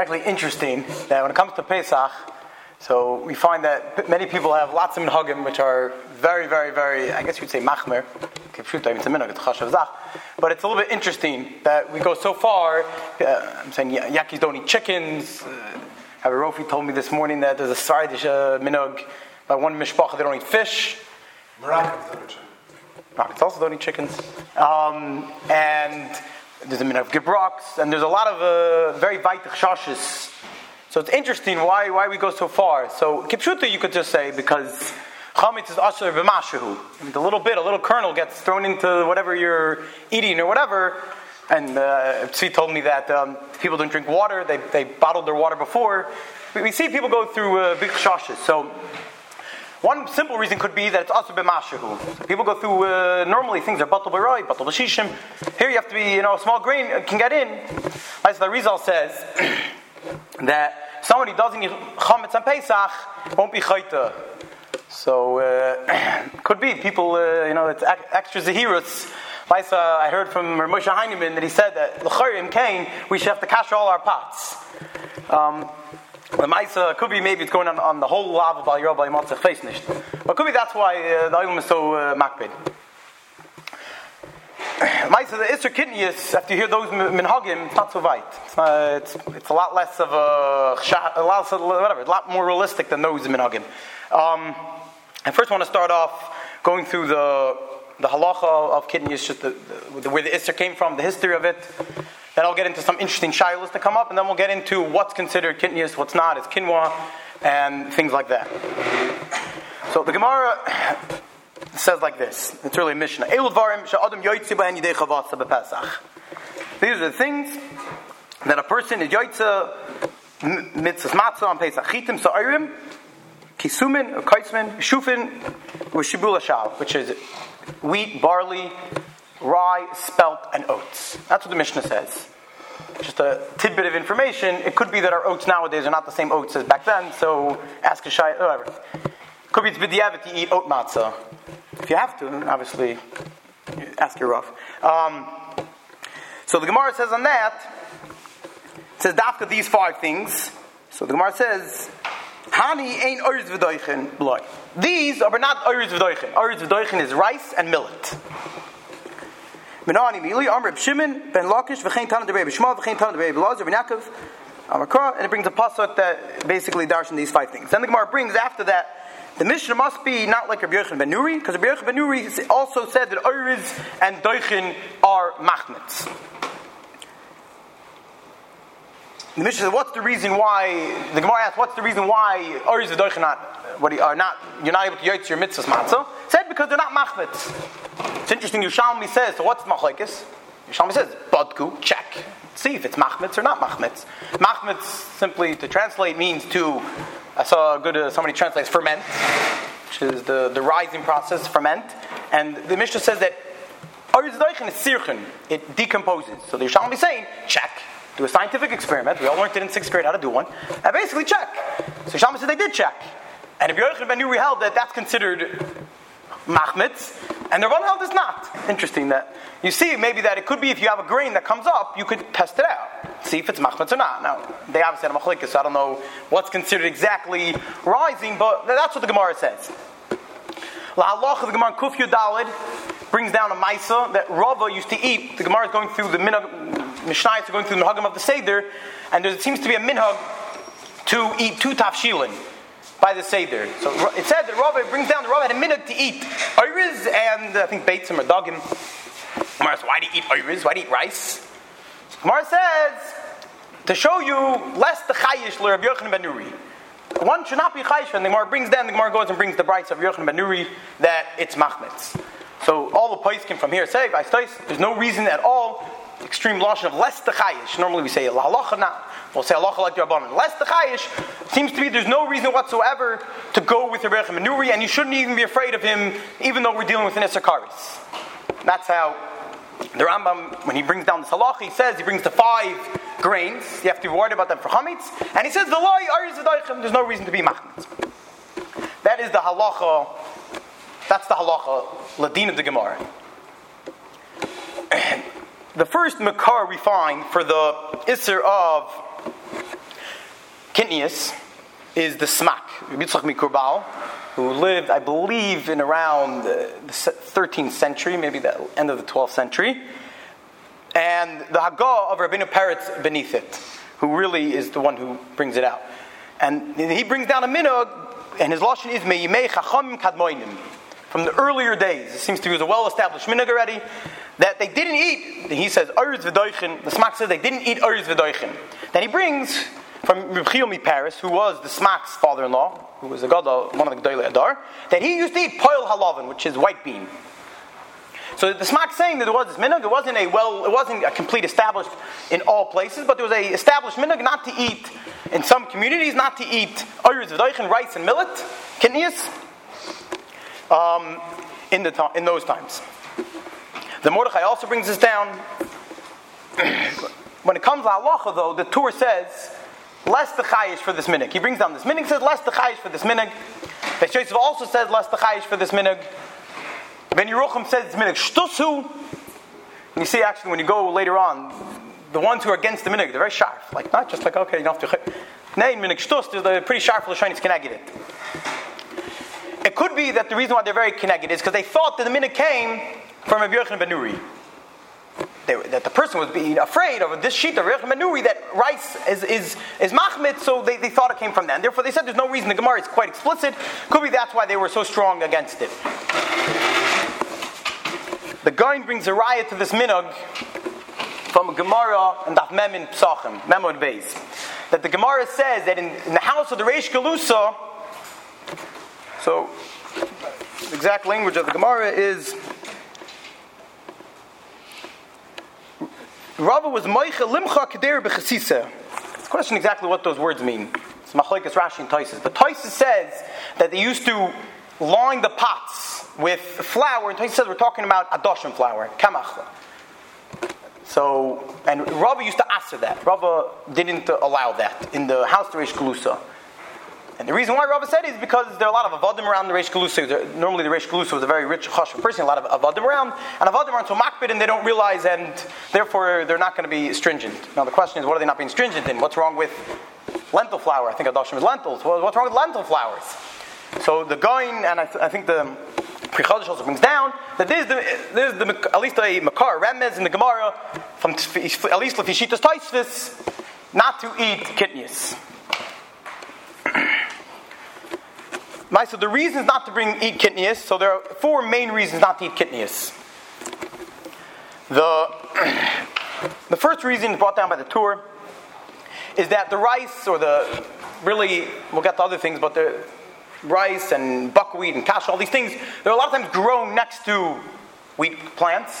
actually interesting that when it comes to Pesach, so we find that many people have lots of minhagim which are very, very, very, I guess you'd say machmer. But it's a little bit interesting that we go so far. I'm saying Yakis don't eat chickens. Rabbi Rofi told me this morning that there's a Sardish minhag by one mishpacha they don't eat fish. Moroccans also don't eat chickens. And there's a minhag of gibrocks, and there's a lot of very vaitich shashis. So it's interesting why we go so far. So kipshuta you could just say because chametz is asher b'mashahu. A little kernel gets thrown into whatever you're eating or whatever. And Tzvi told me that people don't drink water. They bottled their water before. We see people go through big shashis. So one simple reason could be that it's asher b'mashahu. So people go through normally things are batal b'roi, batal b'shishim. Here you have to be a small grain can get in. Like the Rizal says that somebody who doesn't eat chametz on Pesach won't be chayta. So could be people, it's extra zahirus. I heard from Moshe Heinemann that he said that l'chayrim kain we should have to cash all our pots. The Maisa could be maybe it's going on the whole lava by Yerobah Yimatzach face nicht. But could be that's why the oil is so makbid. Maisa the Isser Kidneys, after you hear those minhagim, it's not so weit. It's a lot less of a lot more realistic than those minhagim. I first want to start off going through the halacha of kidneys, just where the Isser came from, the history of it. Then I'll get into some interesting shilas to come up, and then we'll get into what's considered kidneys, what's not, it's quinoa, and things like that. So the Gemara says like this. It's really a Mishnah. These are the things that a person is yoytze mitzvahs matzah on Pesach. Chitim sa'arim, kisumin, or kaismin, shufin, or shibul hashal, which is wheat, barley, rye, spelt, and oats. That's what the Mishnah says. Just a tidbit of information. It could be that our oats nowadays are not the same oats as back then, so ask a shay, whatever. Could be it's b'diavad to eat oat matzah. If you have to, obviously, ask your Rav. So the Gemara says on that, it says dafka these 5 things. So the Gemara says, Hani ein oiz v'doichen bloy. These are not oiz v'doichen. Oiz v'doichen is rice and millet. Menani mili, Amr Shimon, Ben Lakish, v'chein tanah d'Rebbe Shmuel, v'chein tanah d'Rebbe Elazar, v'Yaakov, Amakra, and it brings a pasuk that basically darshan these 5 things. Then the Gemara brings after that, the Mishnah must be not like Rabbi Yochanan ben Nuri, because Rabbi Yochanan ben Nuri also said that oiriz and doichin are machmetz. The Mishnah said, what's the reason why? The Gemara asked, what's the reason why oiriz and doichin you're not able to yotz your mitzvahs matzah? Said because they're not machmetz. It's interesting. Yerushalmi says, so what's machlekes? Yerushalmi says, badku, check. See if it's machmetz or not machmetz. Machmetz, simply to translate, means to. I saw somebody translates ferment, which is the rising process, ferment. And the Mishnah says that oiriz doichin is sirchen. It decomposes. So the Yerushalmi is saying, check. Do a scientific experiment. We all learned it in 6th grade how to do one. And basically check. So Yerushalmi said they did check. And if Yochanan ben Nuri held that that's considered machmetz, and the Ran held is not. Interesting that you see maybe that it could be if you have a grain that comes up, you could test it out, see if it's machmetz or not. Now they obviously had a machlekes, so I don't know what's considered exactly rising, but that's what the Gemara says. La halacha, the Gemara Kuf Yudalid brings down a maisa that Rava used to eat. The Gemara is going through the minhag, Mishnayos are going through the minhagim of the Seder, and there seems to be a minhag to eat 2 tafshilin by the Seder. So it said that Rava brings down the Rava had a minhag to eat oiriz and I think beitzim or dagim. Gemara says, why do you eat oiriz? Why do you eat rice? Gemara says to show you less the chayish le Rabbi Yochanan ben Nuri. One should not be chayish, and the Gemara brings down. The Gemara goes and brings the brights of Yochanan ben Nuri that it's machmetz. So all the poskim from here say, there's no reason at all. Extreme lashon of less the chayish. Normally we say halacha not. We'll say halacha like the Rabbanan. Less the chayish seems to be there's no reason whatsoever to go with Rabbi Yochanan ben Nuri, and you shouldn't even be afraid of him, even though we're dealing with an Isser Karis. That's how the Rambam, when he brings down this halacha, he says he brings the 5 grains. You have to be worried about them for chametz, and he says the loy ariz v'doichem. There's no reason to be machmetz. That is the halacha. That's the halacha ladin of the Gemara. The first makar we find for the Isser of Kitnius is the smak. Yitzchak Mikurbal, who lived, I believe, in around the 13th century, maybe the end of the 12th century. And the Haggah of Rabbeinu Peretz beneath it, who really is the one who brings it out. And he brings down a minhag, and his lashon is me'yimei chachamim kadmoinim. From the earlier days, it seems to be a well-established minhag already, that they didn't eat, he says, Arz v'doichin, the Smak says they didn't eat Arz v'doichin. Then he brings from Reb Chiyom Paris, who was the Smak's father-in-law, who was a gadol, one of the Gedolei Adar, that he used to eat poil halavin, which is white bean. So the Smak's saying that there was this minhag. It wasn't a complete established in all places, but there was a established minhag not to eat in some communities, not to eat Arz v'doichin, rice and millet, kitnius, in those times. The Mordechai also brings this down. When it comes to halacha, though, the Tur says less the chayish for this minhag. He brings down this minhag, says less the chayish for this minhag. Beis Yosef also says less the chayish for this minhag. Ben Yerucham says this minhag shtusu. And you see, actually, when you go later on, the ones who are against the minhag, they're very sharp. Like, not just like, okay, you don't have to. Nay, minhag shtus, they're pretty sharp for the shaynis keneged. It could be that the reason why they're very keneged is because they thought that the minhag came from Rabbi Yochanan ben Nuri. That the person was being afraid of this sheet of Rabbi Yochanan ben Nuri that rice is machmit, so they thought it came from that. And therefore they said there's no reason. The Gemara is quite explicit. Could be that's why they were so strong against it. The Gaon brings a riot to this minhag from a Gemara and Daf Mem in Psachim, Memod Beis, that the Gemara says that in the house of the Reish Galusa, so the exact language of the Gemara is Rava was Moicha Limcha Keder B'Chasisa. It's a question exactly what those words mean. It's Machlokes Rashi and Tosfos. But Tosfos says that they used to line the pots with flour, and Tosfos says we're talking about adoshim flour, kamach. So, and Rava used to answer that. Rava didn't allow that in the house of Reish Galusa. And the reason why Rava said it is because there are a lot of avadim around the Reish Galusa. Normally the Reish Galusa was a very rich chashuv person, a lot of avadim around, and avadim aren't so makbid and they don't realize, and therefore they're not going to be stringent. Now the question is, what are they not being stringent in? What's wrong with lentil flour? I think adoshim is lentils. Well, what's wrong with lentil flours? So the Gaon, and I think the Pri Chadash also brings down that there's the at least a makar remez in the Gemara from at least Lefishitas Tosfos not to eat kitnius. So the reasons not to eat kitnius, so there are four main reasons not to eat kitnius. The first reason brought down by the Tur is that the rice, or we'll get to other things, but the rice and buckwheat and kasha, all these things, they're a lot of times grown next to wheat crops,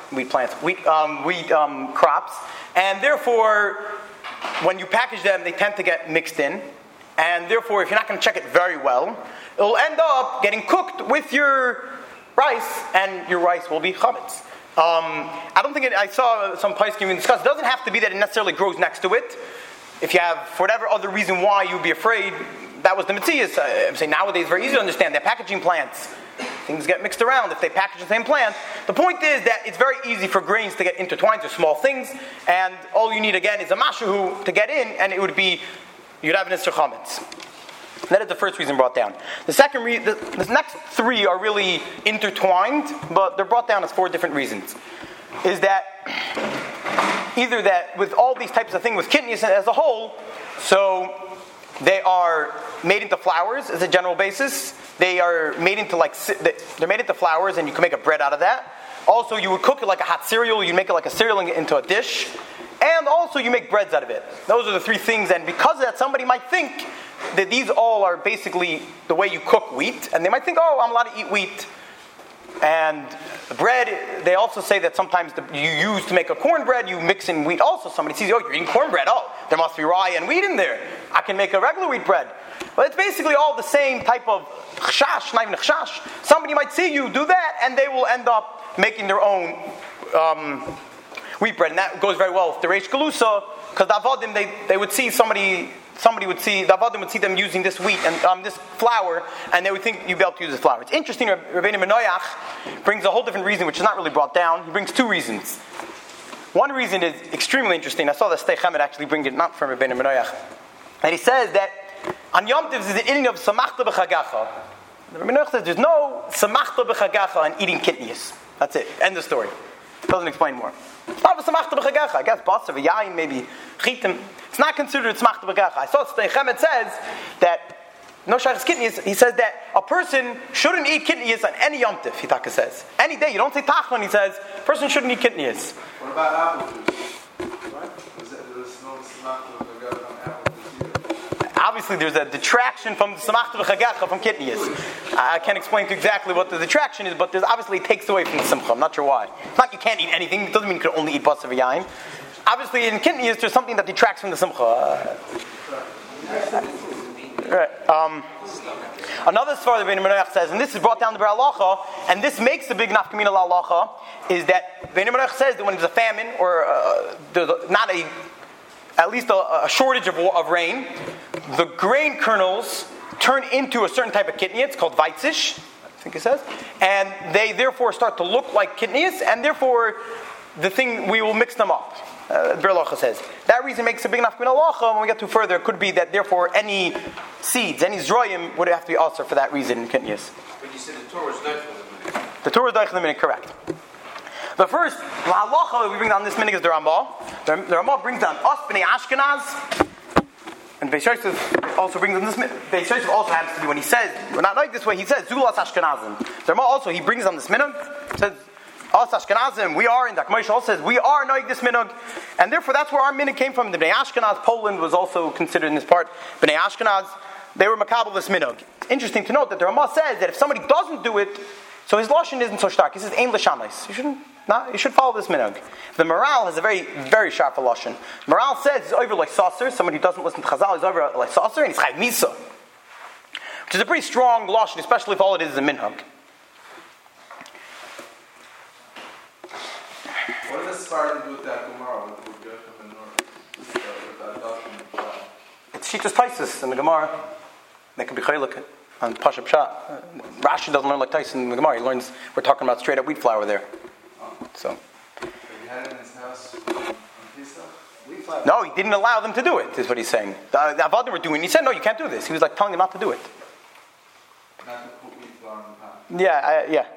and therefore, when you package them, they tend to get mixed in. And therefore, if you're not going to check it very well, it'll end up getting cooked with your rice, and your rice will be chametz. I don't think I saw some poskim even discuss. It doesn't have to be that it necessarily grows next to it. If you have, for whatever other reason why you'd be afraid, that was the metzias. I'm saying nowadays it's very easy to understand. They're packaging plants. Things get mixed around if they package the same plant. The point is that it's very easy for grains to get intertwined to small things, and all you need again is a mashahu to get in, and it would be, you'd have an Isser Chametz. That is the first reason brought down. The second the next three are really intertwined, but they're brought down as four different reasons. Is that either that with all these types of things, with kitnius as a whole, so they are made into flours as a general basis. They are made into they're made into flours, and you can make a bread out of that. Also, you would cook it like a hot cereal. You make it like a cereal into a dish. And also you make breads out of it. Those are the three things, and because of that, somebody might think that these all are basically the way you cook wheat, and they might think, oh, I'm allowed to eat wheat. And the bread, they also say that sometimes you use to make a cornbread, you mix in wheat also. Somebody sees, oh, you're eating cornbread, oh, there must be rye and wheat in there. I can make a regular wheat bread. But it's basically all the same type of chashash, not even chashash. Somebody might see you do that, and they will end up making their own wheat bread, and that goes very well with the Reish Galusa, because the Avadim, they would see somebody would see, the Avadim would see them using this wheat and this flour, and they would think you'd be able to use this flour. It's interesting, Rabbeinu Menoyach brings a whole different reason, which is not really brought down. He brings two reasons. One reason is extremely interesting. I saw the Stei Chemed actually bring it, not from Rabbeinu Menoyach. And he says that on Yom Tov is the inning of Samachta b'chagacha. The Rabbi Noach says there's no Samachta b'chagacha in eating kidneys. That's it. End of story. Doesn't explain more. It's not a Samachta b'chagacha. I guess Basar, V'yayin, maybe Chitim. It's not considered Samachta b'chagacha. I saw Chemet says that no shaykh's kidneys. He says that a person shouldn't eat kidneys on any Yom Tov. Hitaka says any day. You don't say Tachon. He says a person shouldn't eat kidneys. What about apple juice? Right? There's no Samachta b'chagacha on apple juice either. Obviously, there's a detraction from the Samachta b'chagacha from kidneys. I can't explain to you exactly what the detraction is, but there's obviously it takes away from the simcha. I'm not sure why. It's not you can't eat anything. It doesn't mean you can only eat basar v'yayin. Obviously, in kidneys, there's something that detracts from the simcha. Right. Another svar that Bein Menach says, and this is brought down to Bar Halacha, and this makes the big nafkamina la halacha, is that Bein Menach says that when there's a famine or there's not at least a shortage of rain, the grain kernels turn into a certain type of kidney. It's called weitzish, I think it says, and they therefore start to look like kidneys, and therefore the thing we will mix them up. Berlacha says that reason makes a big enough min halacha. When we get to further, it could be that therefore any seeds, any zroyim would have to be also for that reason in kidneys. But you said the Torah is doich. The Torah is doich the correct. The first halacha that we bring down this minhag is the Ramah. The Ramah brings down us b'nei Ashkenaz, and Beis Yosef also brings down this. Beis Yosef also happens to be when he says we're not like this way. He says Zulas Ashkenazim. The Ramah also he brings down this minhag. Says. Us Ashkenazim, we are in the Moshe also says we are noig this minhag, and therefore that's where our minhag came from. The Bnei Ashkenaz, Poland was also considered in this part. Bnei Ashkenaz, they were makabel this minhag. Interesting to note that the Ramah says that if somebody doesn't do it, so his lashon isn't so stark. He says ein l'shamis. You should follow this minhag. The Maral has a very very sharp lashon. Maral says it's over like saucer. Somebody who doesn't listen to Chazal is over like saucer, and he's chayv misa, which is a pretty strong lashon, especially if all it is a minhag. What does Spartan do with that Gemara? With Gershom and Nor? It's Shitas Taisus in the Gemara. That could be chaylik on Pasha Pshat. Rashi doesn't learn like Tyson in the Gemara. He learns, we're talking about straight up wheat flour there. So he had it in his house on Pesach? Wheat flour? No, he didn't allow them to do it, is what he's saying. The Avadim were doing it. He said, no, you can't do this. He was like telling them not to do it. Not to put wheat flour in the pot? Yeah.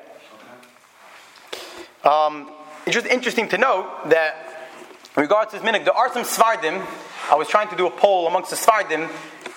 Okay. It's just interesting to note that in regards to this minhag, there are some Svardim. I was trying to do a poll amongst the Svardim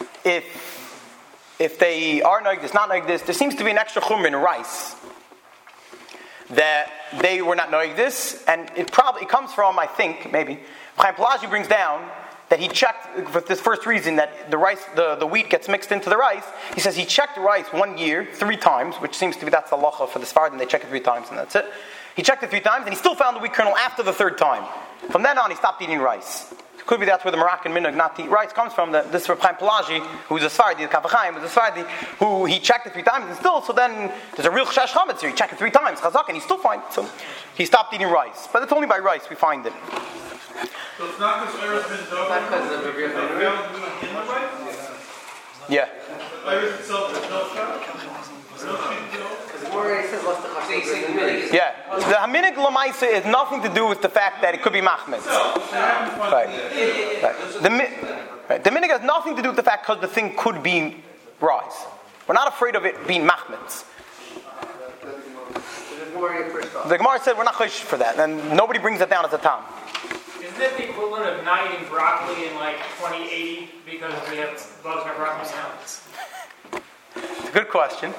if they are like this, not like this. There seems to be an extra chumr in rice that they were not like this, and it comes from, I think, maybe Chaim Pelagi brings down that he checked for this first reason that the rice, the wheat gets mixed into the rice. He says he checked the rice 1 year 3 times, which seems to be that's the halacha for the Svardim. They check it 3 times, and that's it. He checked it 3 times, and he still found the wheat kernel after the 3rd time. From then on, he stopped eating rice. It could be that's where the Moroccan minhag not to eat rice comes from. This Reb Chaim Pelagi, who's a Sfardi, the Kaf HaChaim was a Sfardi, who he checked it 3 times, and still, so then there's a real Chashash Chametz here. He checked it 3 times, Chazak, and he's still fine. So he stopped eating rice. But it's only by rice we find it. So it's not because Eretz been done? Not because of the Yeah. Eretz itself is no shot? Yeah, the Haminig Lamaisa has nothing to do with the fact that it could be Mahmed. Right. The Minig has nothing to do with the fact because the thing could be rice. We're not afraid of it being Mahmed. The Gemara said we're not chosh for that, and nobody brings it down as a tam. Isn't it the equivalent of not eating broccoli in like 2080 because we have bugs in our broccoli now? It's a good question.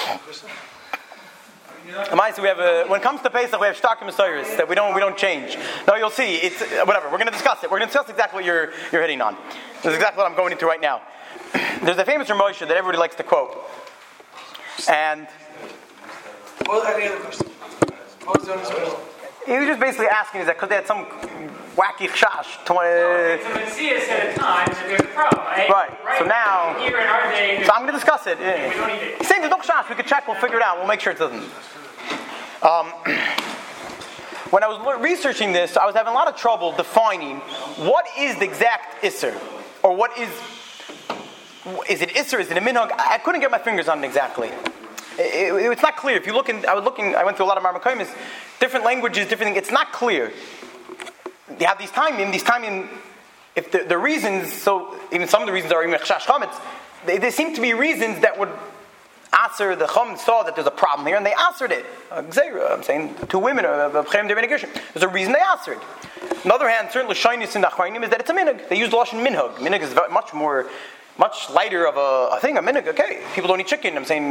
We have when it comes to Pesach, we have shtakim Messiahs that we don't change. No, you'll see. It's whatever. We're going to discuss it. We're going to discuss exactly what you're hitting on. This is exactly what I'm going into right now. There's a famous Ramosha that everybody likes to quote, and what was the other question? What was the other question? He was just basically asking is that because they had some wacky chash. It's a Messias at a time that there's a problem. Right. So now, here in our day, so I'm going to discuss it. We don't need it. He's saying there's no chash. We could check. We'll figure it out. We'll make sure it doesn't. When I was researching this, I was having a lot of trouble defining what is the exact isser, or what is it isser? Is it a minhag? I couldn't get my fingers on it exactly. It's not clear. If you look I went through a lot of Marmakomis, different languages, different things. It's not clear. You have these timing, if the reasons, so even some of the reasons are even chash chametz. They seem to be reasons that would answer. The Chum saw that there's a problem here, and they answered it. I'm saying 2 women there's a reason they answered. On the other hand, certainly shyness in the Achronim is that it's a minhag. They use the lashon minhag. Minhag is much lighter of a thing. A minhag, okay. People don't eat chicken. I'm saying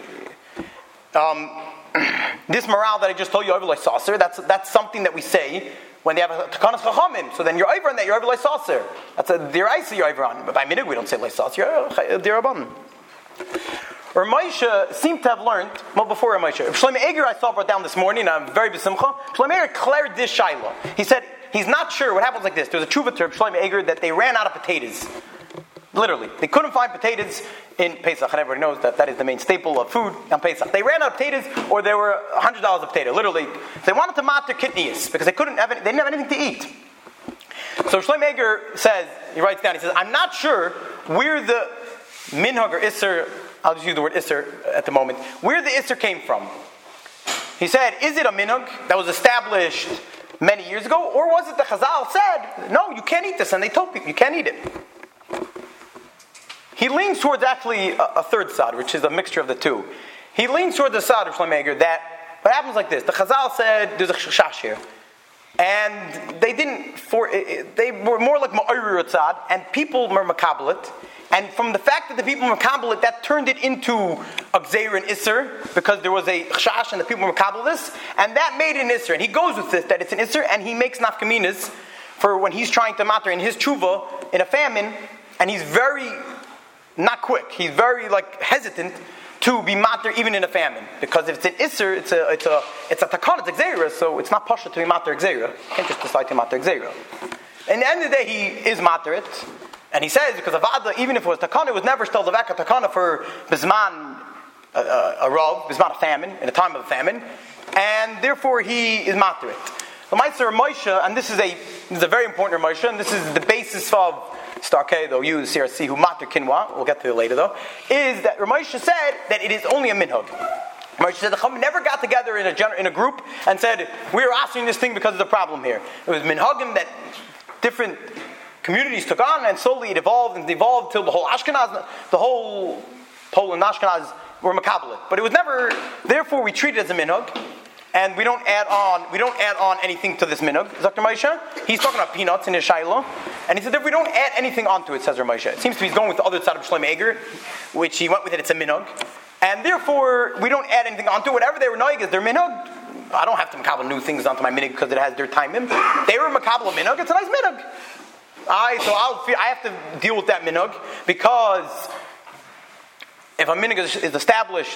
this morale that I just told you over like saucer. That's something that we say when they have a takanas chachamim. So then you're over on that. You're over like saucer. That's a diraisa you're over on. But by minhag we don't say like saucer. You're diraban. Ramosha seemed to have learned, well, before Ramosha. Shlomo Eger I saw brought down this morning, and I'm very besimcha. Shlomo Eger declared this shaila. He said he's not sure what happens like this. There's a tshuva to Shlomo Eger that they ran out of potatoes. Literally. They couldn't find potatoes in Pesach, and everybody knows that is the main staple of food on Pesach. They ran out of potatoes, or they were $100 a potato. Literally. They wanted to mat their kidneys, because they didn't have anything to eat. So Shlomo Eger says, he writes down, he says, I'm not sure where the minhag or isser, I'll just use the word Isser at the moment, where the Isser came from. He said, is it a minhag that was established many years ago, or was it the Chazal said, no, you can't eat this, and they told people, you can't eat it. He leans towards actually a third side, which is a mixture of the two. He leans towards the side of Shlomo Eger that, what happens like this, the Chazal said, there's a chash here, and they were more like ma'orir tzad, and people were makabel it. And from the fact that the people were makabel it, that turned it into a gzeir and isser, because there was a chash and the people were makabel this, and that made it an isser. And he goes with this, that it's an isser, and he makes nafkaminas for when he's trying to matter in his tshuva in a famine, and he's very not quick. He's very hesitant to be matter even in a famine, because if it's an isser, it's a takon, it's a gzeira, so it's not pasha to be matter gzeira. You can't just decide to matter gzeira. In the end of the day, he is matter it. And he says, because Avada, even if it was takana, it was never still the vaka takana for bisman a rov, bisman a famine, in a time of a famine, and therefore he is matter it. The Meiser Moshe, and this is a very important Moshe, and this is the basis of Starkei, though you CRC who matter kinwa, we'll get to it later though, is that Ramosha said that it is only a minhag. Ramosha said the Chum never got together in a group and said, we're asking this thing because there's a problem here. It was minhagim that different communities took on, and slowly it evolved till the whole Ashkenaz, the whole Poland, Ashkenaz were makabel it. But it was never. Therefore, we treat it as a minhag, and we don't add on anything to this minhag. Dr. Moshe, he's talking about peanuts in his shaila, and he said if we don't add anything onto it, says Moshe. It seems to be he's going with the other side of Shlomo Eger, which he went with it. It's a minhag, and therefore we don't add anything onto it. Whatever they were noig is their minhag. I don't have to makabel new things onto my minhag because it has their time in. They were makabel a minhag. It's a nice minhag. I have to deal with that minhag, because if a minhag is established,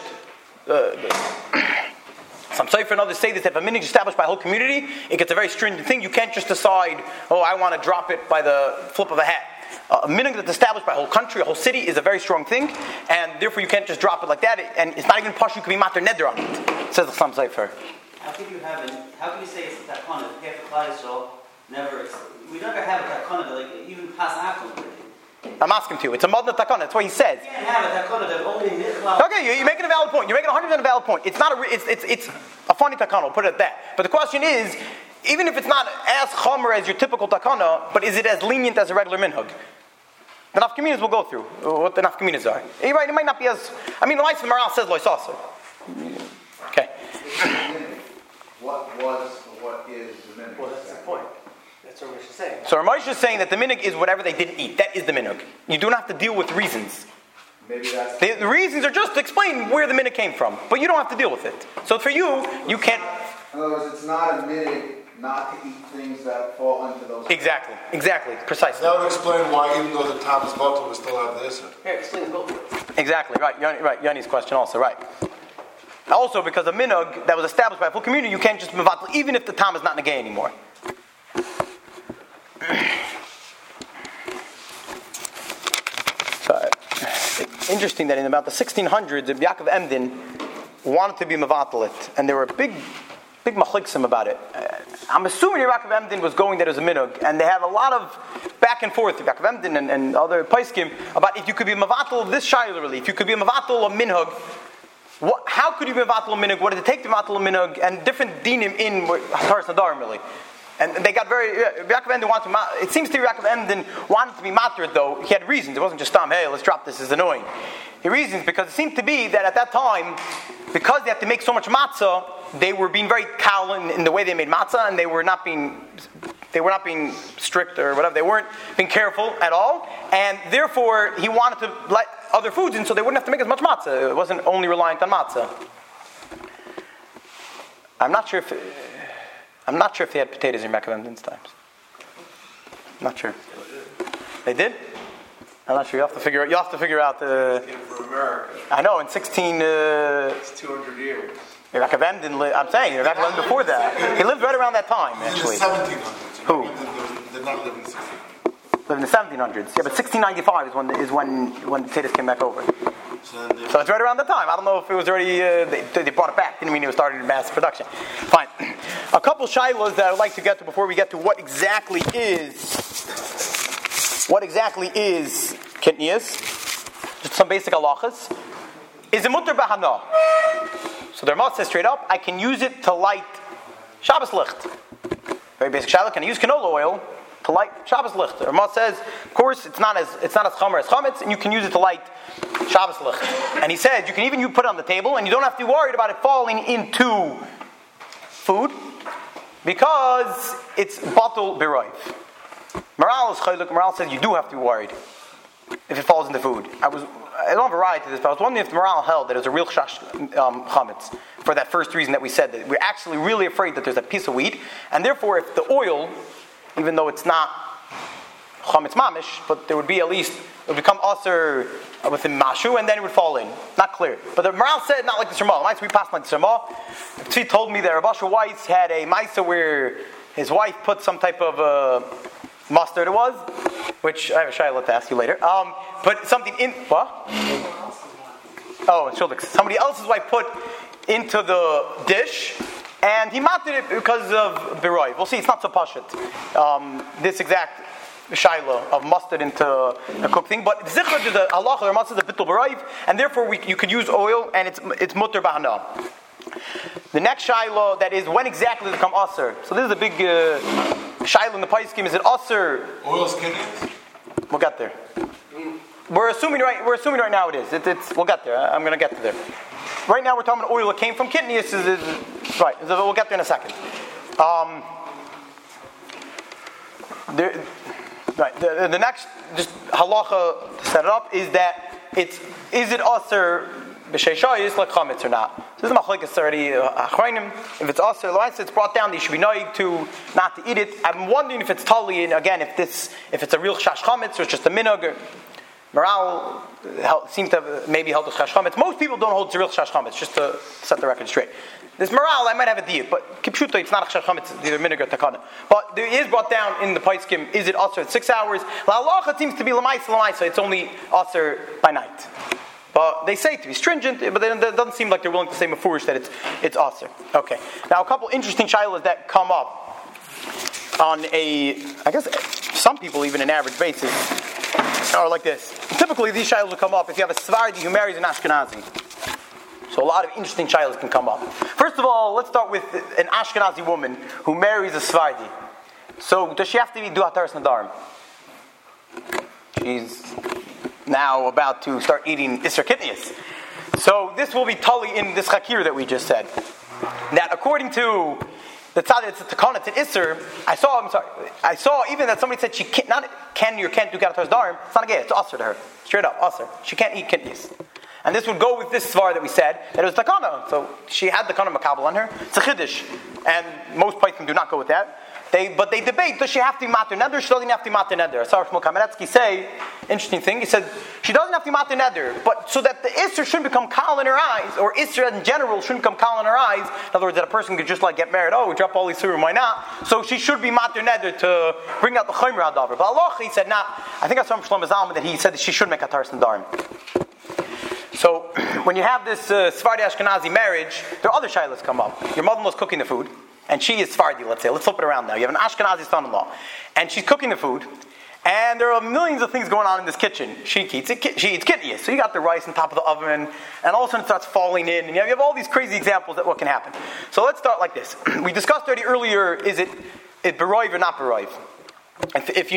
some Sefer and others say this, if a minhag is established by a whole community, it gets a very stringent thing. You can't just decide, I want to drop it by the flip of a hat. A minhag that's established by a whole country, a whole city, is a very strong thing, and therefore you can't just drop it like that, and it's not even posh, you can be mater neder on it, says the Sam Sefer. How can you say it's a takana, half a klai, so we never have a takana, even pas akum. I'm asking you. It's a modern takana. That's what he says. You can't have a takana that only nichla. Okay, you're making a valid point. You're making 100% a valid point. It's not it's a funny takana. We'll put it at that. But the question is, even if it's not as chomer as your typical takana, but is it as lenient as a regular minhag? The nafkaminas will go through what the nafkaminas are. You're right. It might not be as. The Ma'aseh Maral says loisaser. Okay. What is the minhag? Well, that's the point. That's what Ramesh is saying. So Ramesh is saying that the minhag is whatever they didn't eat. That is the minhag. You don't have to deal with reasons. Maybe that's The reasons are just to explain where the minhag came from, but you don't have to deal with it. So for you can't. In other words, it's not a minhag not to eat things that fall into those. Exactly, precisely. That would explain why, even though the Thomas Bottle was still have this. Here, explain both. Exactly, right. Yanni's question also, right. Also, because a minhag that was established by a full community, you can't just mevatel, even if the tam is not negay anymore. So, interesting that in about the 1600s, Yaakov Emden wanted to be mevatel it, and there were big machliksim about it. I'm assuming Yaakov Emden was going that as a minhag, and they had a lot of back and forth, Yaakov Emden and other paiskim, about if you could be mevatel of this shayla really, if you could be mevatel of minhag. How could you be mevatel a minhag? What did it take to mevatel a minhag? And different dinim in Hataras Nadarim really. And they got very, Yaakov Emden wanted to, it seems to be Yaakov Emden wanted to be matter though. He had reasons. It wasn't just, hey, let's drop this, it's annoying. He reasons because it seemed to be that at that time, because they had to make so much matzah, they were being very kal in the way they made matzah, and they were not being strict or whatever. They weren't being careful at all, and therefore he wanted to let other foods in so they wouldn't have to make as much matzah. It wasn't only reliant on matzah. I'm not sure if they had potatoes in Yaakov Emden's times. I'm not sure. They did? I'm not sure. You have to figure out the. Came from America. I know in 16. It's 200 years. Yaakov Emden. I'm saying Yaakov Emden before that. He lived right around that time, actually. In the 1700s. Who? They're not living in the 1600s. Lived in the 1700s. Yeah, but 1695 is when the potatoes came back over. So it's right around the time. I don't know if it was already. They brought it back. Didn't mean it was started in mass production. Fine. A couple shilohs that I'd like to get to before we get to what exactly is kitnias. Just some basic halachas. Is it mutter b'hana? So the Rama says straight up, I can use it to light Shabbos licht. Very basic shiloh. Can I use canola oil to light Shabbos licht? The Rama says, of course, it's not as chamer as chametz, and you can use it to light Shabbos licht. And he said, you can even put it on the table, and you don't have to be worried about it falling into food, because it's batul b'roiv. Moral says you do have to be worried if it falls into food. I don't have a right to this, but I was wondering if the Moral held that it was a real chametz for that first reason that we said, that we're actually really afraid that there's a piece of wheat, and therefore if the oil, even though it's not chametz mamish, but there would be at least, it would become aser within mashu, and then it would fall in. Not clear. But the Moral said not like the Shema. We passed like the Shema. She told me that Rav Asher Weiss had a maisa where his wife put some type of mustard, it was, which I have a shayla to ask you later. Put something in what? Oh, somebody else's wife put into the dish, and he mounted it because of biroy. We'll see. It's not so pashut. This exact shayla of mustard into a cooked thing, but zichar to the halacha, the mustard is a bitul biroy, and therefore you could use oil, and it's mutter b'hana. The next shayla, that is when exactly does it become aser. So this is a big shayla in the Pais scheme. Is it aser? Oil's kidneys? We'll get there. We're assuming right now it is. We'll get there. I'm going to get to there. Right now we're talking about oil that came from kidneys. Right. We'll get there in a second. The next just halacha to set it up is that is it aser b'sheishayis like chametz or not? So this is machlokes already achrayim. If it's aser, it's brought down that you should be noig to not to eat it. I'm wondering if it's tali, and again if it's a real chash chametz or it's just a minhag. Moral seems to have maybe held the chash chametz. Most people don't hold the real chash chametz. Just to set the record straight. This Moral, I might have a deal, but kipshuta, it's not a chash chametz, it's either minhag or takana. But there is brought down in the Paiskim, is it aser at 6 hours? La halacha seems to be lamaisa. It's only aser by night. But they say to be stringent, but then it doesn't seem like they're willing to say mafurish that it's aser. Okay. Now a couple interesting shilas that come up on I guess some people even an average basis are like this. Typically these shilas will come up if you have a Sephardi who marries an Ashkenazi. So a lot of interesting shilas can come up. First of all, let's start with an Ashkenazi woman who marries a Sephardi. So does she have to do Hataras Nadarim? She's now about to start eating Isser Kitnius. So this will be totally in this Chakir that we just said. That according to the tzad, it's a takana, it's an Isser. I saw even that somebody said she can't do Hataras Nadarim. It's not a gay, it's Asr to her. Straight up, Asr. She can't eat Kitnius. And this would go with this svar that we said, that it was takana. So she had the takana makabel on her. It's a chiddush. And most places do not go with that. But they debate, does she have to be mater neder? She doesn't have to be mater neder. Asar Shmuel Kamenetsky say, interesting thing, he said, she doesn't have to be mater neder, but so that the Isser shouldn't become kal in her eyes, or Isser in general shouldn't become kal in her eyes. In other words, that a person could just like get married, drop all these surim, why not? So she should be mater neder to bring out the chomer hadavar. But Allah, he said, I think I saw from Shlomo Zalman that he said that she should make hataras nadarim. So, when you have this Sephardi Ashkenazi marriage, there are other shilas come up. Your mother-in-law's cooking the food, and she is Sephardi, let's say. Let's flip it around now. You have an Ashkenazi son-in-law, and she's cooking the food, and there are millions of things going on in this kitchen. She eats kitnius. So you got the rice on top of the oven, and all of a sudden it starts falling in, and you have all these crazy examples of what can happen. So let's start like this. We discussed already earlier, is it it beroiv or not beroiv. If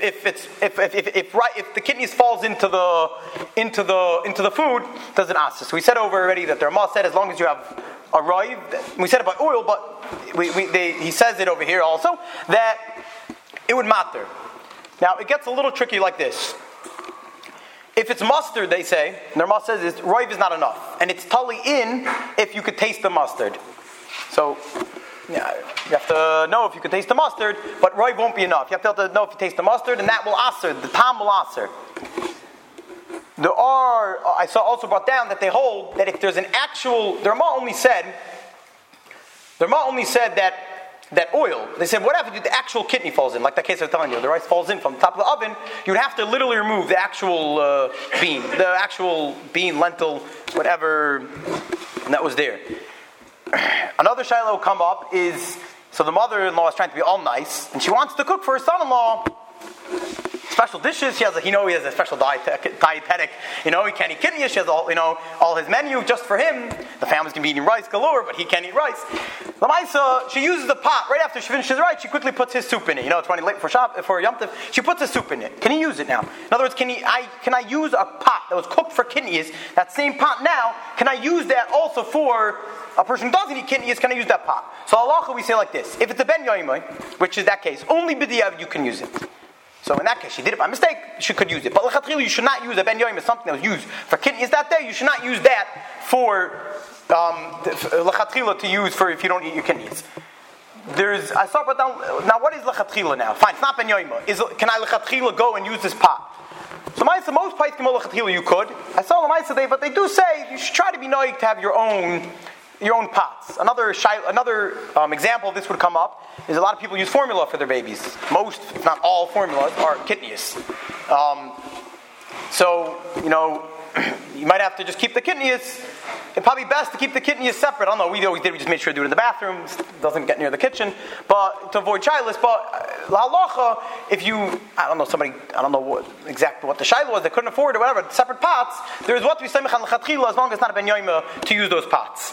the kidneys falls into the food, does it ask? So we said over already that the Ramah said as long as you have arrived. We said about oil, but he says it over here also that it would matter. Now it gets a little tricky like this. If it's mustard, they say, the Ramah says is roiv is not enough, and it's totally in if you could taste the mustard. So. Yeah, you have to know if you can taste the mustard, but roiv won't be enough. You have to know if you taste the mustard, and that will aser. The tam will aser. I saw also brought down that they hold that if there's an actual, the Ramah only said that oil. They said what happens if the actual kidney falls in, like that case I was telling you, the rice falls in from the top of the oven. You would have to literally remove the actual bean, lentil, whatever that was there. Another shaila will come up is, so the mother-in-law is trying to be all nice, and she wants to cook for her son-in-law special dishes. He has a special dietetic, he can't eat kidneys. She has all his menu just for him. The family's going to be eating rice galore, but he can't eat rice. Lamaisa, she uses the pot right after she finishes the rice. She quickly puts his soup in it. It's running late for Yom Tov. She puts his soup in it. Can he use it now? In other words, can I use a pot that was cooked for kidneys? That same pot now, can I use that also for a person who doesn't eat kidneys? Can I use that pot? So halacha we say like this: if it's a ben yoimai, which is that case, only b'diavad you can use it. So in that case, she did it by mistake, she could use it. But lechatchila, you should not use a ben yoim as something that was used for kidneys that day. You should not use that for lechatchila to use for if you don't eat your kidneys. I saw about now what is lechatchila now? Fine, it's not ben yoim. Can I lechatchila go and use this pot? So Ma'isa, most paitim lechatchila you could. I saw the Ma'isa today, but they do say you should try to be noig to have your own pots. Another example of this would come up is a lot of people use formula for their babies. Most, if not all, formulas are kidneys. You might have to just keep the kidneys. It's probably best to keep the kidneys separate. I don't know. We just made sure to do it in the bathroom. It doesn't get near the kitchen, but to avoid shilas. But la halacha, if you, I don't know what the shilah was. They couldn't afford or whatever. Separate pots. There is what we say mechan lechatchila as long as it's not a ben yoima to use those pots.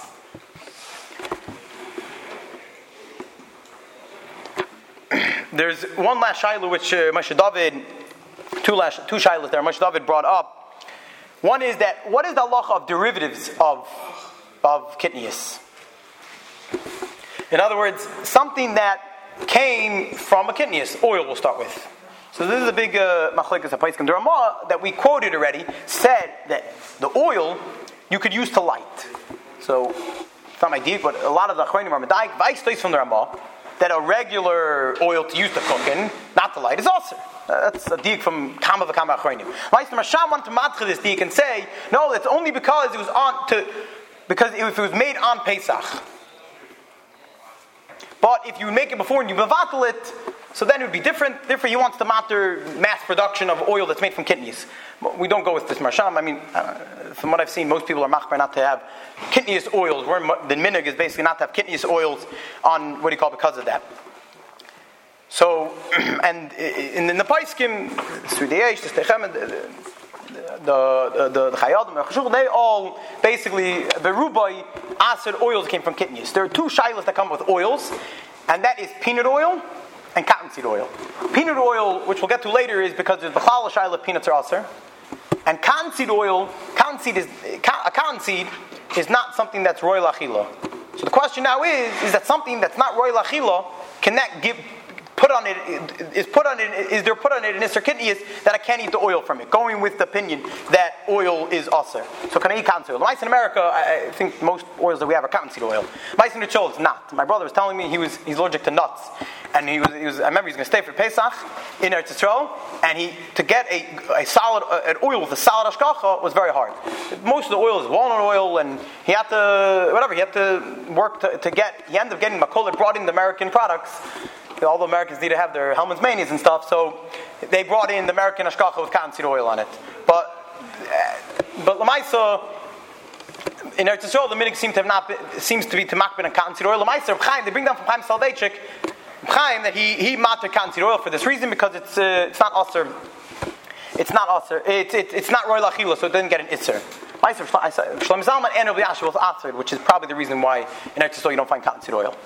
There's one last shilah which Moshe David, two shilas there Moshe David brought up. One is that what is the halacha of derivatives of kidneys? In other words, something that came from a kidneys, oil we'll start with. So this is a big machlekes hapaiskim. The Ramah that we quoted already said that the oil you could use to light. So it's not my deed, but a lot of the achronim are medayik. Vayis stays from the Ramah that a regular oil to use to cook in, not to light, is also. That's a dig from Kama v'Kama Achronim. Ma'aseh Rasham wanted to matcha this dig and say, no, that's only because if it was made on Pesach. But if you make it before and you mevatel it, so then it would be different. Therefore, he wants to matter mass production of oil that's made from kidneys. We don't go with this marsham. I mean, from what I've seen, most people are machbar not to have kidneys oils. The minhag is basically not to have kidneys oils on because of that. So, and in the paiskim, through the Eish, the Chayadim, they all basically the rubai acid oils came from kidneys. There are two shilas that come with oils, and that is peanut oil and cottonseed oil. Peanut oil, which we'll get to later, is because there's the challah shilah peanuts are aser, and cottonseed oil. Cottonseed is not something that's royal achila. So the question now is that something that's not royal achila can that give? Is there put on it an Isser kidneys that I can't eat the oil from it? Going with the opinion that oil is aser. So can I eat cottonseed oil? The mice in America, I think most oils that we have are cottonseed oil. Mice in the children, not. My brother was telling me he's allergic to nuts, and I remember he was going to stay for Pesach in Eretz Yisrael, and to get a solid an oil with a solid ashkacha was very hard. Most of the oil is walnut oil, and he had to work to get. He ended up getting Makola brought in the American products. All the Americans need to have their Hellman's Mayonnaise and stuff, so they brought in the American ashkacha with cottonseed oil on it. But Lamaisa, in Eretz Yisrael, the minhag seems to be to makbid and cottonseed oil. Lamaisa, Chaim, they bring down from Chaim Soloveitchik, Chaim that he matter cottonseed oil for this reason because it's not aser. It's not aser. It's not royal achila, so it doesn't get an isser. Shlomo Zalman and Rabbi Yasha was aser, which is probably the reason why in Eretz Yisrael you don't find cottonseed oil.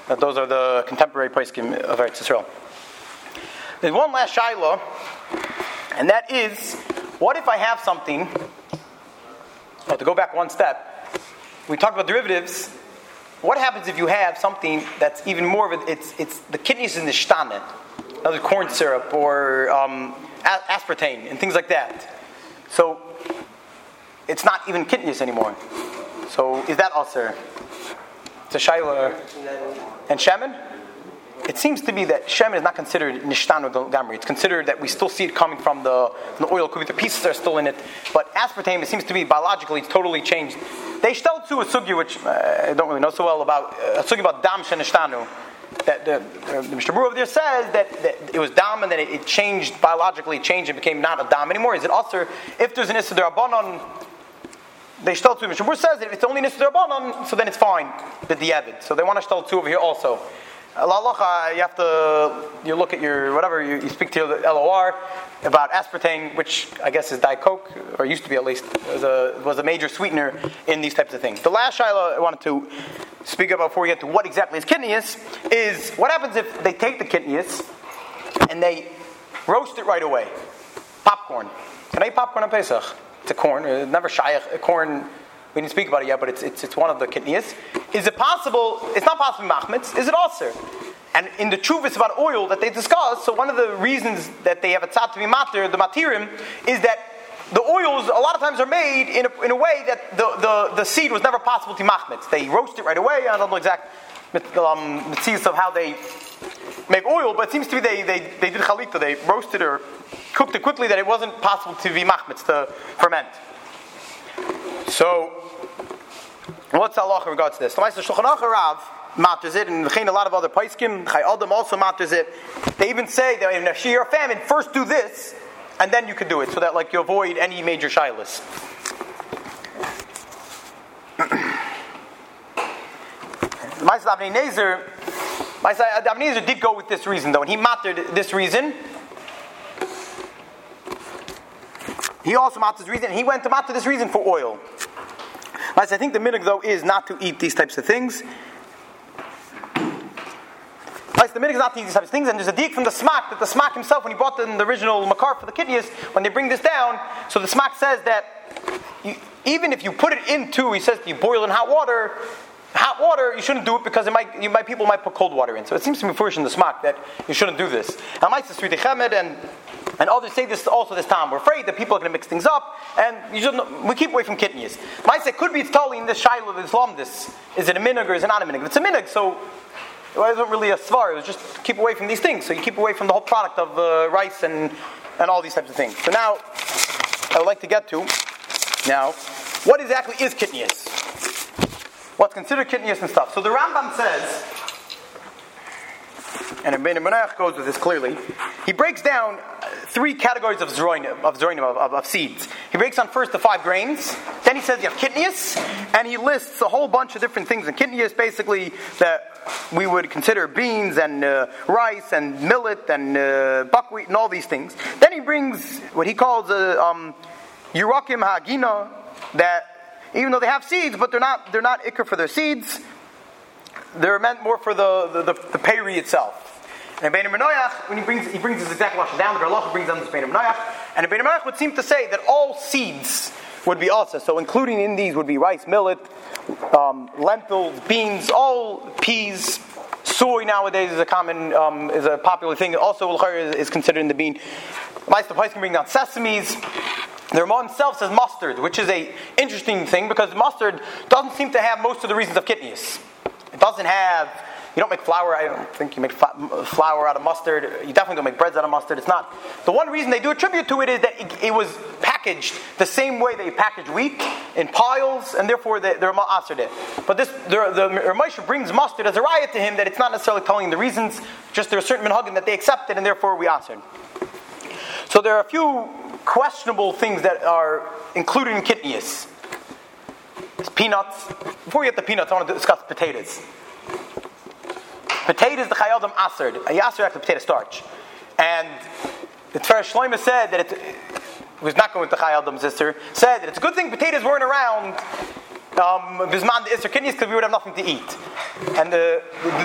That those are the contemporary poskim of Eretz Yisrael. There's one last shaila, and that is, what if I have something? To go back one step, we talked about derivatives. What happens if you have something that's even more of it's the kidneys in the shtane, another corn syrup or aspartame and things like that. So it's not even kidneys anymore. So is that aser? It's a shaila. And shemen? It seems to be that shemen is not considered nishtanu gamri. It's considered that we still see it coming from the oil. Could be the pieces are still in it. But aspartame, it seems to be biologically, it's totally changed. They shtel to a sugi, which I don't really know so well about, a sugi about dam shenishtanu. That the Mr. Brewer over there says that it was dam and then it changed, biologically changed and became not a dam anymore. Is it aser? If there's an issa derabanan, they shtel to. Mr. Brewer says that if it's only an issa derabanan, so then it's fine. The diavad. So they want to shtel to over here also. You look at your whatever you speak to the LOR about aspartame, which I guess is Diet Coke, or used to be at least, was a major sweetener in these types of things. The last shaila I wanted to speak about before we get to what exactly is kidneys is what happens if they take the kidneys and they roast it right away. Popcorn. Can I eat popcorn on Pesach? It's a corn. It's never shayach. A corn. We didn't speak about it yet, but it's one of the kidneys. Is it possible? It's not possible machmitz. Is it aser? And in the chuvas about oil that they discuss, so one of the reasons that they have a tzad to be matir, the matirim, is that the oils a lot of times are made in a way that the seed was never possible to machmitz. They roast it right away. I don't know exact mitzvahs of how they make oil, but it seems to be they did chalita. They roasted or cooked it quickly that it wasn't possible to be machmitz, to ferment. So, what's the halacha in regards to this? The Meister Shulchan Aruch Rav matters it, and a lot of other paiskim, Chai Adam also matters it. They even say that in a shear famine, first do this, and then you can do it, so that like you avoid any major shilas. Meister Avnei Nezer did go with this reason, though, and he mattered this reason. He also matters this reason, and he went to matter this reason for oil. I think the minhag though is not to eat these types of things. The minhag is not to eat these types of things, and there's a dik from the smak that the smak himself, when he brought the original makar for the kidneys, when they bring this down, so the smak says that even if you put it into, he says you boil in hot water, you shouldn't do it because people might put cold water in. So it seems to be foolish in the smak that you shouldn't do this. Now, Ma'aseh Sriti Chemed and others say this also this time. We're afraid that people are going to mix things up, and we keep away from kidneys. Ma'aseh could be it's totally in this shaila of Islam. This is it a minhag or is it not a minhag? If it's a minhag, so it wasn't really a svar. It was just keep away from these things. So you keep away from the whole product of rice and all these types of things. So now I would like to get to what exactly is kidneys? What's considered kidneys and stuff. So the Rambam says, and Ibn Menach goes with this clearly, he breaks down 3 categories of seeds. He breaks down first the 5 grains, then he says you have kidneys, and he lists a whole bunch of different things. And kidneys basically that we would consider beans and rice and millet and buckwheat and all these things. Then he brings what he calls yurakim ha'agina, that even though they have seeds, but they're not ikr for their seeds. They're meant more for the peri itself. And Bein Menoyach, when he brings his exact lashon down, the Berlach brings down this Bein Menoyach, and Bein Menoyach would seem to say that all seeds would be also. So including in these would be rice, millet, lentils, beans, all peas. Soy nowadays is a popular thing. Also, is considered in the bean. Meister Pais can bring down sesames. The Ramon himself says mustard, which is an interesting thing because mustard doesn't seem to have most of the reasons of kidneys. It doesn't have. You don't make flour. I don't think you make flour out of mustard. You definitely don't make breads out of mustard. It's not. The one reason they do attribute to it is that it was packaged the same way they package wheat in piles, and therefore they're ma'asered it. But the Ramosha brings mustard as a riot to him that it's not necessarily telling the reasons. Just there are certain minhagim that they accepted, and therefore we asered. So there are a few questionable things that are included in kidneys. There's peanuts. Before we get to peanuts, I want to discuss potatoes. Potatoes, the Chayadam Aserd. You aser after potato starch. And the Tferes Shloimeh said that it was not going with the Chayadam sister, said that it's a good thing potatoes weren't around Bisman the Isser kidneys because we would have nothing to eat. And the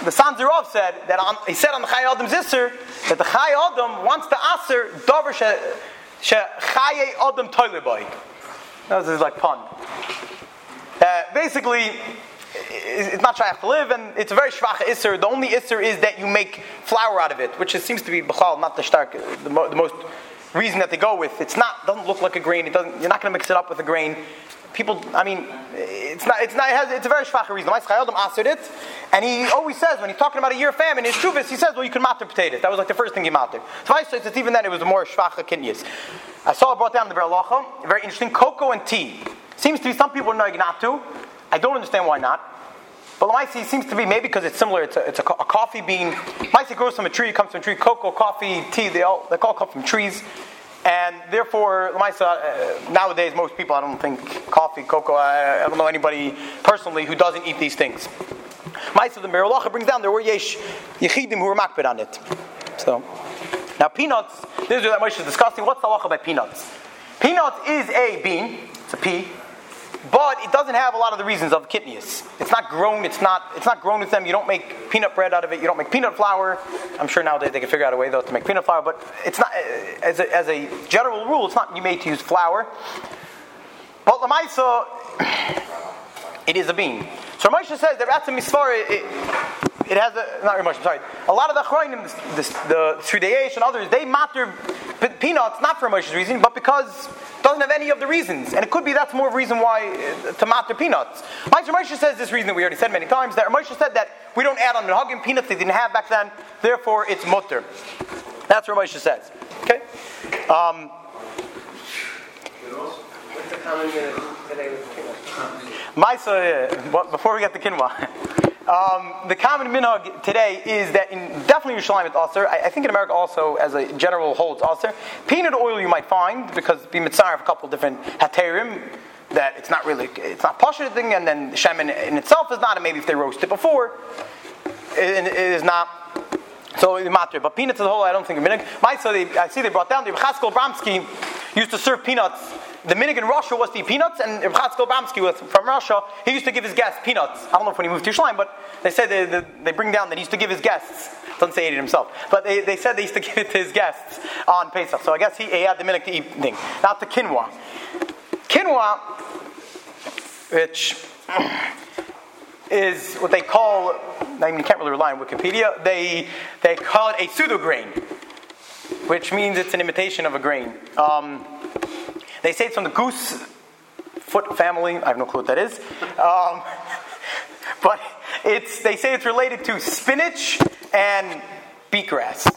the Sanzirov said that he said on the Chai Adam's Isser that the Chai Adam wants to Aser Dover she Chai Adam Toileboy. That was his like pun. Basically, it's not shaykh to live, and it's a very shvach Isser. The only Isser is that you make flour out of it, which seems to be b'chal, not the stark, the most reason that they go with. It's not, doesn't look like a grain. You're not going to mix it up with a grain. People, I mean, it's a very shvach reason. My Chai Adam asered it, and he always says when he's talking about a year famine, his shuvas, he says, well, you can matter potatoes. That was like the first thing he mattered. So it's even then it was a more shvach kinyas. I saw it brought down the Beralacha, very interesting. Cocoa and tea. Seems to be some people know not to. I don't understand why not. But Lamaisi seems to be maybe because it's similar. It's a coffee bean. Lamaisi grows from a tree. Comes from a tree. Cocoa, coffee, tea. They all come from trees. And therefore, nowadays, most people, I don't think coffee, cocoa, I don't know anybody personally who doesn't eat these things. Ma'aser the Merulacha brings down there were yesh yechidim who were makbid on it. So, now peanuts, this is what Moshe is discussing. What's the halacha about peanuts? Peanuts is a bean, it's a pea, but it doesn't have a lot of the reasons of kidneys. It's not grown. It's not grown with them. You don't make peanut bread out of it. You don't make peanut flour. I'm sure nowadays they can figure out a way though to make peanut flour, but it's not as a general rule. It's not made to use flour. But Lamaisa, it is a bean. So Moshe says that that's a misvar. It has not very much. I'm sorry. A lot of the Achrayim, the Srideish and others, they matter peanuts not for Moshe's reason, but because it doesn't have any of the reasons, and it could be that's more reason why to matter peanuts. Moshe says this reason that we already said many times. That Moshe said that we don't add on minhagim peanuts they didn't have back then, therefore it's mutter. That's what Moshe says. Okay. What's the common minhag today with peanuts? Before we get to kinwa. The common minhag today is that definitely in Yerushalayim it's aser. I think in America also, as a general whole, it's aser. Peanut oil you might find because be mitzvah a couple of different haterim that it's not pasha thing, and then shemen in itself is not, and maybe if they roast it before, it is not. So it's matter. But peanuts as a whole, I don't think a minhag. I see they brought down the Reb Chatzkel Bramsky used to serve peanuts. The minhag in Russia was to eat peanuts, and Reb Chatzkel Bramsky was from Russia. He used to give his guests peanuts. I don't know if when he moved to Yerushalayim, but they said they bring down that he used to give his guests. Doesn't say he ate it himself, but they said they used to give it to his guests on Pesach. So I guess he had the minhag to eat thing. Now to quinoa. Quinoa, which is what they call, I mean you can't really rely on Wikipedia, they call it a pseudo grain, which means it's an imitation of a grain. They say it's from the goose foot family. I have no clue what that is. But they say it's related to spinach and beetgrass.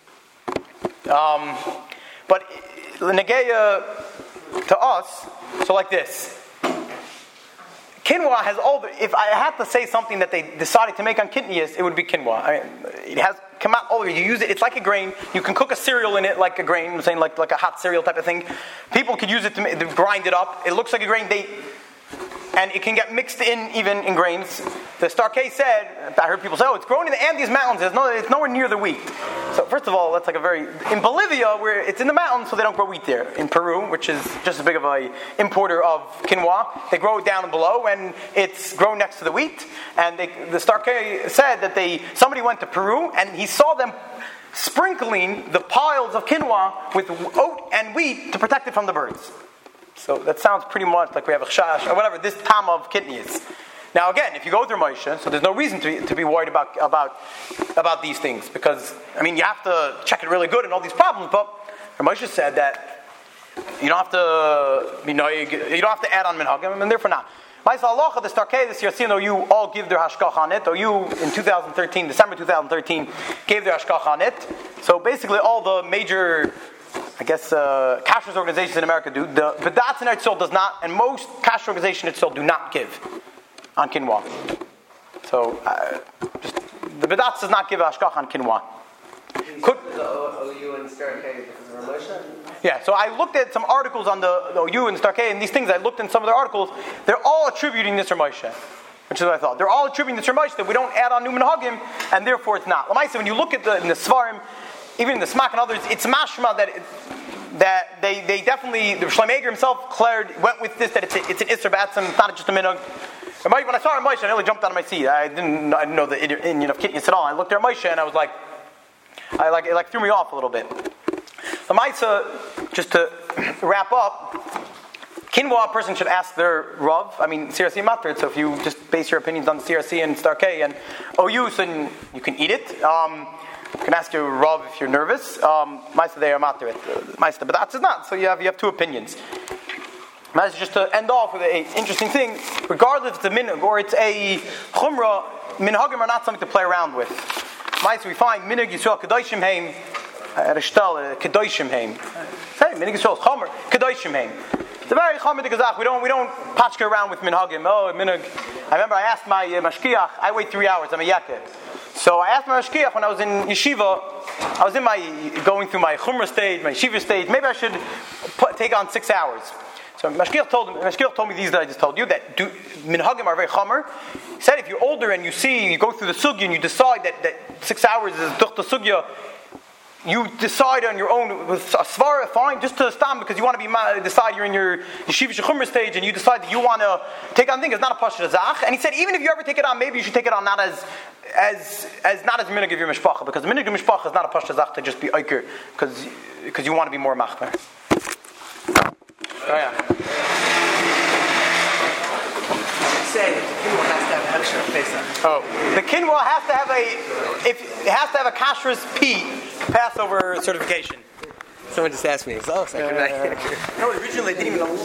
But the negeya to us, so like this. Quinoa has all the, if I had to say something that they decided to make on kidneys, it would be quinoa. I mean, it has come out all over. You use it, it's like a grain. You can cook a cereal in it like a grain. I'm saying like a hot cereal type of thing. People could use it to grind it up. It looks like a grain. And it can get mixed in even in grains. The Starkey said, I heard people say, it's grown in the Andes Mountains. It's nowhere near the wheat. So first of all, that's like in Bolivia, where it's in the mountains, so they don't grow wheat there. In Peru, which is just as big of a importer of quinoa, they grow it down and below, and it's grown next to the wheat. And the Starkey said that somebody went to Peru, and he saw them sprinkling the piles of quinoa with oat and wheat to protect it from the birds. So that sounds pretty much like we have a chash or whatever, this tam of kidneys. Now again, if you go through Moshe, so there's no reason to be worried about these things, because I mean you have to check it really good and all these problems, but Moshe said that you don't have to you don't have to add on minhagim, and therefore not. Ma'aser halacha, the Starkei, the Siyarsin, OU all give their hashkach on it. OU in December 2013, gave their hashkach on it. So basically all the major, I guess, kashrus organizations in America do. The Bedatz in Eretz Yisrael does not, and most kashrus organizations in Eretz Yisrael do not give on quinoa. So, the Bedatz does not give a hashkach on quinoa. Could the OU and Starkei because of Ramosha? Yeah, so I looked at some articles on the OU and Starkei and these things. I looked in some of their articles. They're all attributing this Ramosha, which is what I thought. They're all attributing this Ramosha that we don't add on new minhagim, and therefore it's not. L'maisa, when you look at in the Svarim, even in the Smak and others, it's mashma that they definitely, the Shlomo Eiger himself went with this, that it's an Isser B'atzim, it's not just a minhag. When I saw Moshe, I nearly jumped out of my seat. I didn't know the Indian of Kitnius at all. I looked at Moshe and I was like, it threw me off a little bit. The Maisa, just to wrap up, Kinwa, a person should ask their Rav. I mean, CRC matter. So if you just base your opinions on CRC and Starkei and OU, then you can eat it. You can ask your Rav if you're nervous. Maisa, they are matter it. Maisa, but that's not. So you have two opinions. Maisa, just to end off with an interesting thing, regardless if it's a minhag or it's a chumrah, minhagim are not something to play around with. Maisa, we find minhag Yisrael kedoshim heim at a shtel kedoshim heim. Say minhag Yisrael chomer kedoshim heim. It's a very chomer gazach. We don't patchka around with minhagim. Oh, minhag. I remember I asked my mashkiach. I wait 3 hours. I'm a yakeh. So I asked my mashkiach when I was in yeshiva. I was going through my chumrah stage, my yeshiva stage. Maybe I should take on 6 hours. So Mashkiach told me these that I just told you, that minhagim are very chomer. He said if you're older and you go through the sugya and you decide that 6 hours is duch the sugya, you decide on your own with a svara, fine, just to stop because you want to decide you're in your yeshiva shechumra stage and you decide that you want to take on things. It's not a pashut zach. And he said even if you ever take it on, maybe you should take it on not as not as minhag of your mishpacha, because the minhag of mishpacha is not a pashut zach to just be oiker because you want to be more machmer. Oh yeah. Say the kinwa has to have extra Pesach. Oh, the kinwa has to have a kashrus P Passover certification. Someone just asked me. Oh, so I could no, originally they didn't even know.